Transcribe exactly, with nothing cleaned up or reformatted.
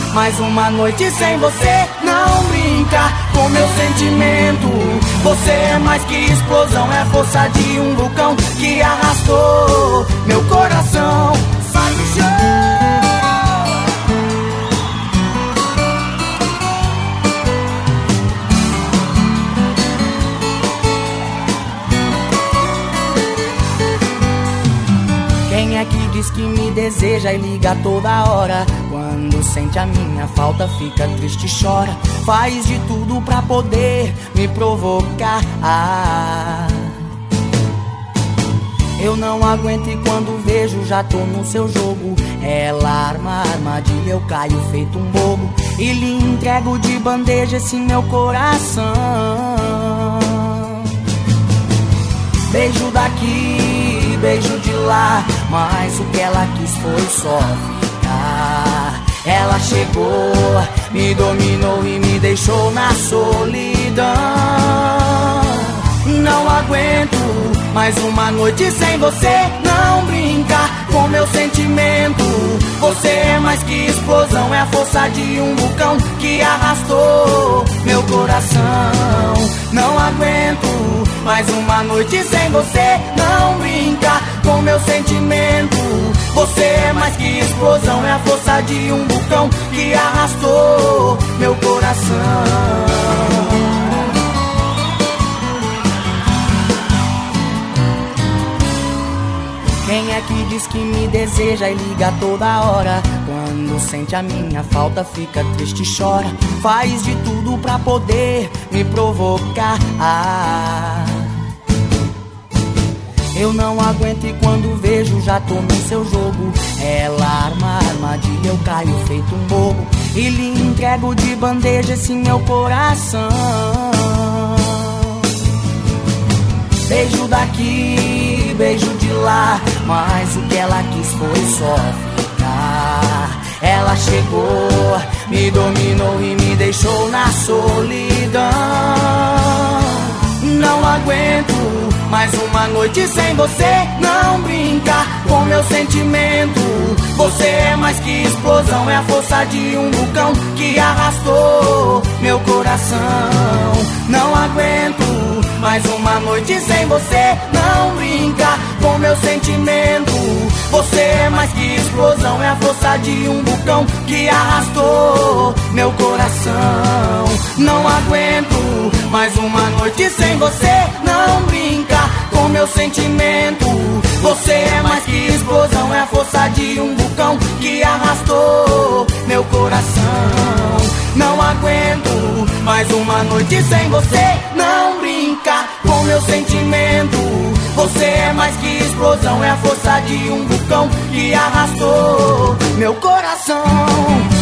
mais uma noite sem você. Não brinca com meu sentimento. Você é mais que explosão, é força de um vulcão que arrastou meu coração. Sai do chão. Quem é que diz que me deseja e liga toda hora? Quando sente a minha falta fica triste e chora. Faz de tudo pra poder me provocar. ah. Eu não aguento e quando vejo já tô no seu jogo. Ela arma a armadilha, eu caio feito um bobo e lhe entrego de bandeja esse meu coração. Beijo daqui, beijo de lá, mas o que ela quis foi só ficar. Ela chegou, me dominou e me deixou na solidão. Não aguento mais uma noite sem você. Não brinca com meu sentimento. Você é mais que explosão, é a força de um vulcão que arrastou meu coração. Não aguento mais uma noite sem você. Não brinca com meu sentimento. Você é mais que explosão, é a força de um vulcão que arrastou meu coração. Quem é que diz que me deseja e liga toda hora? Quando sente a minha falta fica triste e chora. Faz de tudo pra poder me provocar. ah. Eu não aguento e quando vejo já tô no seu jogo. Ela arma a armadilha, eu caio feito um bobo e lhe entrego de bandeja esse meu coração. Beijo daqui, beijo de lá, mas o que ela quis foi só ficar. Ela chegou, me dominou e me deixou na solidão. Não aguento mais uma noite sem você. Não brinca com meu sentimento. Você é mais que explosão, é a força de um vulcão que arrastou meu coração. Não aguento mais uma noite sem você. Não brinca com meu sentimento. Você é mais que explosão, é a força de um vulcão que arrastou meu coração. Não aguento mais uma noite sem você. Não brinca com meu sentimento. Você é mais que explosão, é a força de um vulcão que arrastou meu coração. Não aguento mais uma noite sem você. Não brinca com meu sentimento. Você é mais que explosão, é a força de um vulcão que arrastou meu coração.